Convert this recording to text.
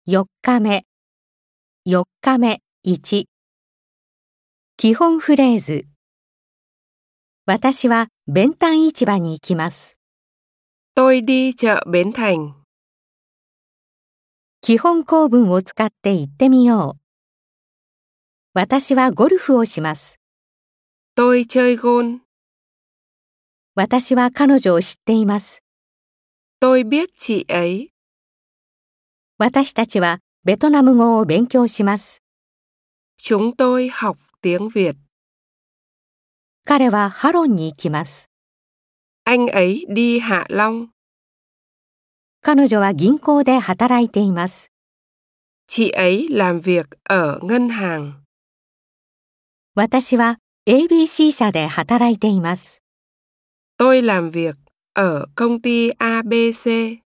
4日目、4日目1。基本フレーズ。私は弁丹市場に行きます。 Tôi đi chợ Bến Thành. 基本構文を使って行ってみよう。私はゴルフをします。 Tôi chơi golf. 私は彼女を知っています。 Tôi biết chị ấy. 私たちはベトナム語を勉強します。 Chúng tôi học tiếng Việt. 彼はハロンに行きます。 Anh ấy đi Hạ Long. 彼女は銀行で働いています。 Chị ấy làm việc ở ngân hàng. 私は ABC 社で働いています。 Tôi làm việc ở công ty ABC.